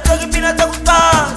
taki mina takukazi.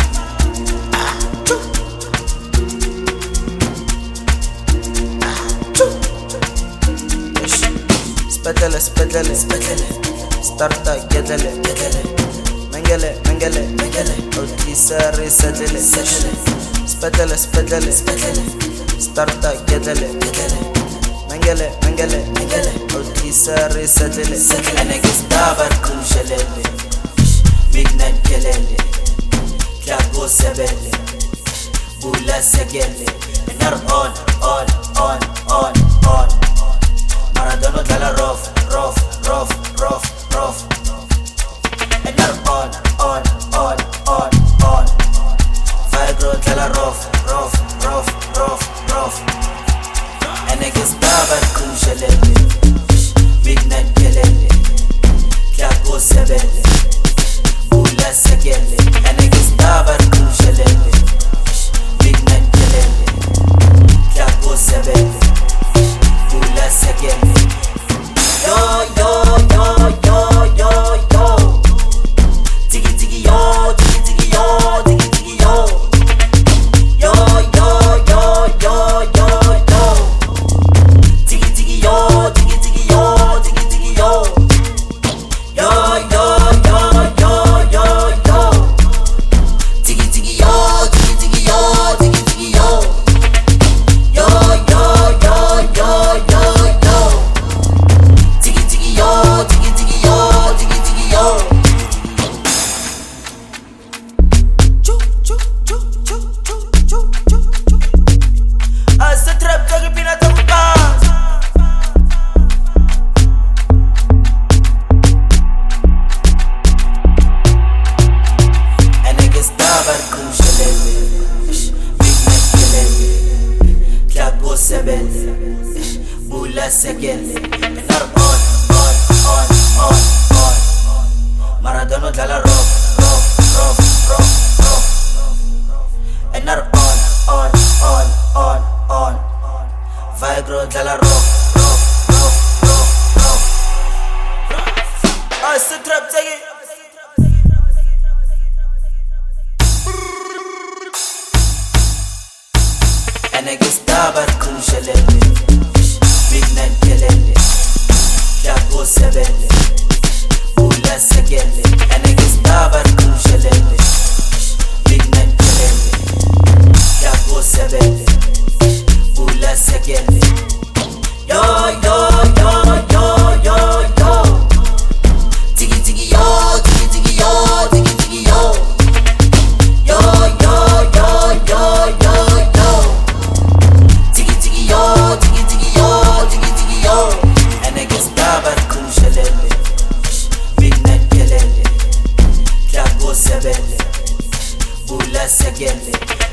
Spedele, spedele, spedele. Starta gedele, gedele. Mengele, mengele, mengele. Otisare sedele, sedele. Spedele, spedele, spedele. Starta gedele, gedele. Mengele, mengele, mengele. Otisare sedele, sedele. Enegis dabar kunşelele. Midnen kelele. Klago sebele. Bula segele. Enar on, on, on, on, on. Maradona dalla rof, rof, rof, rof, rof. Enar on, on, on, on, on. Fagro dalla rof, rof, rof, rof, rof. Enegis dabar kunşelele. Midnen kelele. Klago sebele. Bula segele. Enegis dabar kunşelele. Midnen kelele. Klago sebele. Bula segele. Yo, yo, yo, yo, yo, yo. Tiki, tiki, yo, tiki, tiki, yo, tiki, tiki, yo. Yo, yo, yo, yo, yo, yo. Tiki, tiki, yo, tiki, tiki, yo, tiki, tiki, yo. Yo, yo, yo, yo, yo, yo. Tiki, tiki, yo, tiki, tiki, yo, tiki, tiki, yo. Yo, yo, yo, yo, yo, yo. Tiki, tiki, yo, tiki, tiki, yo, tiki, tiki, yo. Choo, choo, choo, choo, choo, choo, choo, choo. As the trap taki mina takukazi. Enegis dabar kunşelele. Midnen kelele. Klago sebele. Bula segele. Enar on, on, on, on, on. Maradona dalla rof, rof, rof, rof, rof. Enar on, on, on, on, on. Fagro dalla rof, rof, rof, rof, rof. As the trap taki. Enegis dabar kunşelele. Midnen kelele. Klago sebele. Bula segele. Enegis dabar kunşelele. Midnen kelele. Klago sebele. Bula segele. Yo, yo, yo, yo, yo, yo. Tiki, tiki, yo, tiki, tiki, yo, tiki, tiki, yo. Yo, yo, yo, yo, yo, yo. Tiki, tiki, yo, tiki, tiki, yo, tiki, tiki, yo. Enegis dabar kunşelele. Midnen kelele. Klago sebele. Bula segele.